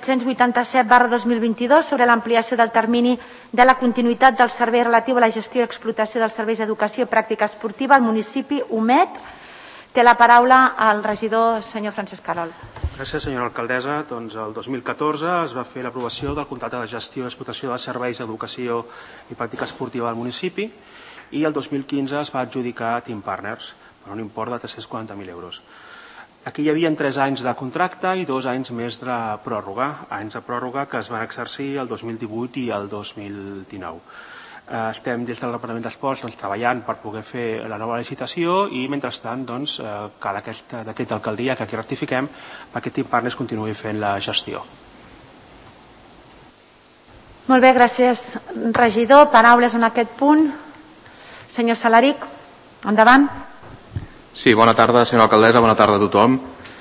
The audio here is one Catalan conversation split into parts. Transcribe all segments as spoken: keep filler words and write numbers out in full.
set-cents vuitanta-set barra dos mil vint-i-dos sobre l'ampliació del termini de la continuïtat del servei relatiu a la gestió i explotació dels serveis d'educació i pràctica esportiva al municipi Omet. Té la paraula el regidor senyor Francesc Querol. Gràcies, senyora alcaldessa. Doncs el dos mil catorze es va fer l'aprovació del contracte de gestió i explotació dels serveis d'educació i pràctica esportiva del municipi i el dos mil quinze es va adjudicar a Team Partners per un import de tres-cents quaranta mil euros. Aquí hi havia tres anys de contracte i dos anys més de pròrroga, anys de pròrroga que es van exercir el dos mil divuit i el dos mil dinou. Estem des del Departament d'Esports treballant per poder fer la nova licitació i mentrestant cal aquest decret d'alcaldia que aquí rectifiquem perquè Team Partners continuï fent la gestió. Molt bé, gràcies regidor. Paraules en aquest punt. Senyor Salaric, endavant. Sí, bona tarda, senyora alcaldessa, bona tarda a tothom.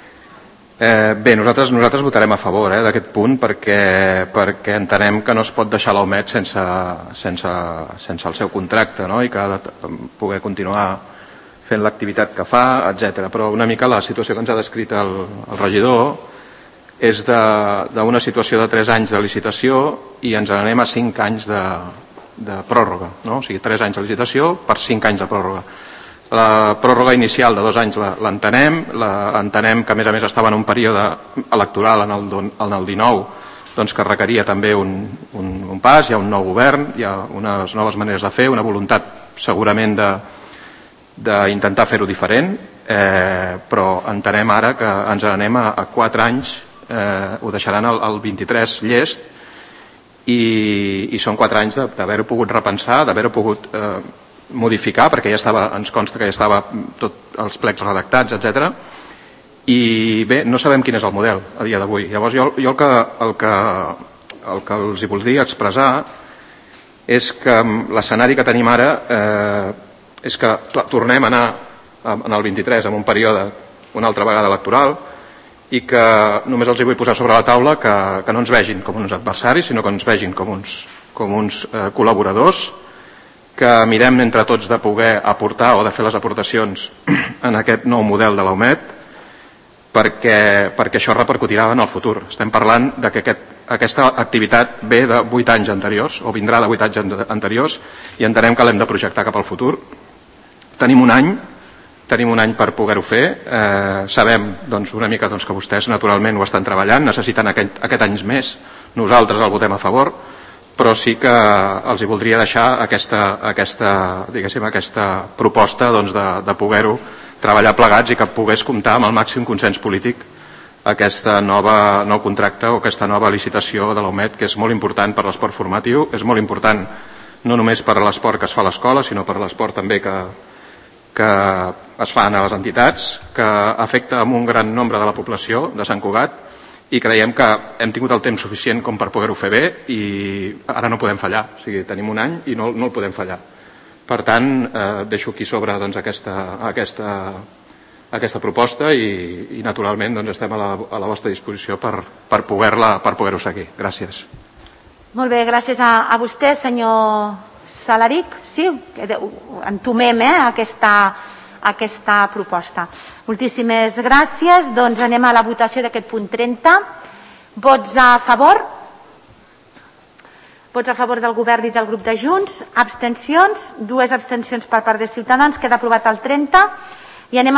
Eh, bé, nosaltres, nosaltres votarem a favor eh, d'aquest punt perquè, perquè entenem que no es pot deixar l'Omet sense, sense, sense el seu contracte, no? I que ha de poder continuar fent l'activitat que fa, etcètera. Però una mica la situació que ens ha descrit el, el regidor és d'una situació de tres anys de licitació i ens n'anem a cinc anys de, de pròrroga, no? O sigui, tres anys de licitació per cinc anys de pròrroga. La pròrroga inicial de dos anys l'entenem, entenem que a més a més estava en un període electoral en el, en el dinou doncs que requeria també un, un, un pas, hi ha un nou govern, hi ha unes noves maneres de fer, una voluntat segurament d'intentar fer-ho diferent, eh, però entenem ara que ens anem a, a quatre anys, eh, ho deixaran el, el vint-i-tres llest i, i són quatre anys d'haver-ho pogut repensar, d'haver-ho pogut eh, modificar, perquè ja estava, ens consta que ja estava tots els plecs redactats, etcètera. I bé, no sabem quin és el model a dia d'avui. Llavors jo, jo el, que, el, que, el que els hi voldria expressar és que l'escenari que tenim ara eh, és que clar, tornem a anar en el vint-i-tres en un període una altra vegada electoral i que només els hi vull posar sobre la taula que, que no ens vegin com uns adversaris, sinó que ens vegin com uns, com uns eh, col·laboradors, que mirem entre tots de poder aportar o de fer les aportacions en aquest nou model de l'Omet perquè, perquè això repercutirà en el futur. Estem parlant de que aquest, aquesta activitat ve de vuit anys anteriors o vindrà de vuit anys anteriors i entenem que l'hem de projectar cap al futur. Tenim un any, tenim un any per poder-ho fer. Eh, sabem doncs, una mica doncs, que vostès naturalment ho estan treballant, necessiten aquest, aquest any més. Nosaltres el votem a favor, però sí que els hi voldria deixar aquesta, aquesta, diguéssim, aquesta proposta doncs, de, de poder-ho treballar plegats i que pogués comptar amb el màxim consens polític aquesta nova nou contracte o aquesta nova licitació de l'Omet, que és molt important per l'esport formatiu, és molt important no només per l'esport que es fa a l'escola, sinó per l'esport també que, que es fan a les entitats, que afecta un gran nombre de la població de Sant Cugat, i creiem que hem tingut el temps suficient com per poder-ho fer bé i ara no podem fallar, o sigui, tenim un any i no, no el podem fallar. Per tant, eh, deixo aquí sobre doncs, aquesta, aquesta, aquesta proposta i, i naturalment doncs, estem a la, a la vostra disposició per, per poder-la per poder-ho seguir. Gràcies. Molt bé, gràcies a, a vostè, senyor Salaric. Sí, entomem eh, aquesta, aquesta proposta. Moltíssimes gràcies. Doncs anem a la votació d'aquest punt trenta. Vots a favor? Vots a favor del govern i del grup de Junts. Abstencions? Dues abstencions per part de Ciutadans. Queda aprovat el trenta. I anem